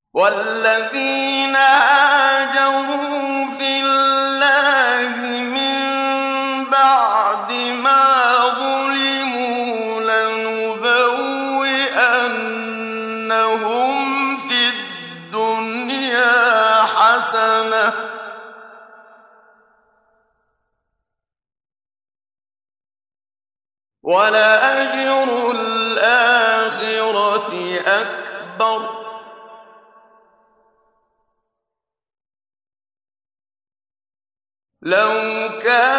والذين هاجروا في الله من بعد ما ظلموا لنبوئنهم في الدنيا حسنة ولأجر الآخرة أكبر لو كانوا